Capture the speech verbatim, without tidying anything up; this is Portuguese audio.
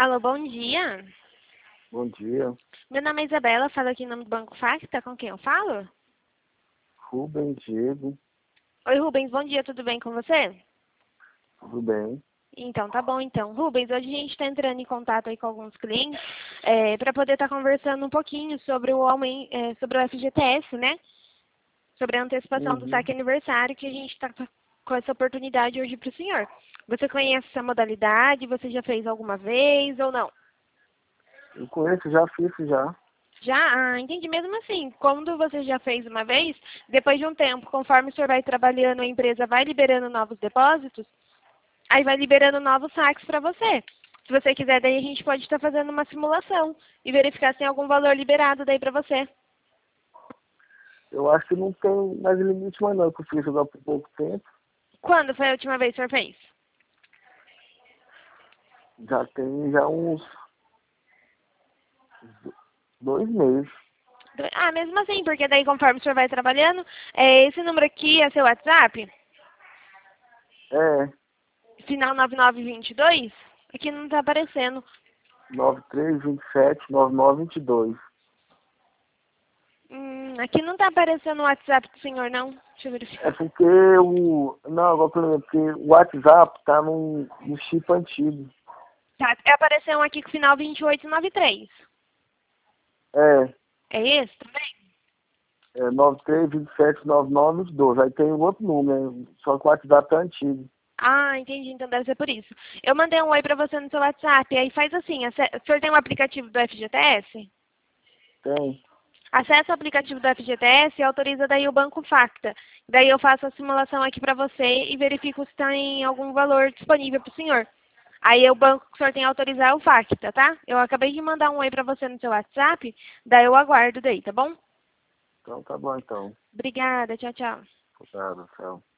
Alô, bom dia. Bom dia. Meu nome é Isabela, falo aqui em nome do Banco Facta. Com quem eu falo? Rubem Diego, Oi, Rubens, bom dia, tudo bem com você? tudo bem? Então, tá bom então. Rubens, hoje a gente está entrando em contato aí com alguns clientes para poder estar conversando um pouquinho sobre o, aumen- é, sobre o F G T S, né? Sobre a antecipação do Uhum. saque aniversário que a gente está com essa oportunidade hoje para o senhor. Você conhece essa modalidade? Você já fez alguma vez ou não? Eu conheço, já fiz já. Já? Ah, entendi. Mesmo assim, quando você já fez uma vez, depois de um tempo, conforme o senhor vai trabalhando, a empresa vai liberando novos depósitos, aí vai liberando novos saques para você. Se você quiser, daí a gente pode estar fazendo uma simulação e verificar se tem algum valor liberado daí para você. Eu acho que não tem mais limite mais não, eu consegui jogar por pouco tempo. Quando foi a última vez que o senhor fez? Já tem já uns dois meses. Ah, mesmo assim, porque daí conforme o senhor vai trabalhando, é, esse número aqui é seu WhatsApp? É, Final nove nove dois dois? Aqui não está aparecendo. nove três dois sete nove nove dois dois. Hum, aqui não está aparecendo o WhatsApp do senhor, não. Deixa eu verificar. É porque o... Não, agora por exemplo, porque o WhatsApp tá no, no chip antigo. Tá, apareceu um aqui com final vinte e oito noventa e três. É, É esse também? é nove três dois sete nove nove dois dois. Aí tem um outro número, só que o WhatsApp tá antigo. Ah, entendi. Então deve ser por isso. Eu mandei um oi pra você no seu WhatsApp. Aí faz assim, ace- o senhor tem um aplicativo do F G T S? Tem. Acesse o aplicativo do F G T S e autoriza daí o Banco Facta. Daí eu faço a simulação aqui pra você e verifico se tem algum valor disponível pro senhor. Aí o banco que o senhor tem que autorizar é o Facta, tá? Eu acabei de mandar um oi pra você no seu WhatsApp, daí eu aguardo daí, tá bom? Então tá bom então. Obrigada, tchau, tchau. Obrigado, tchau.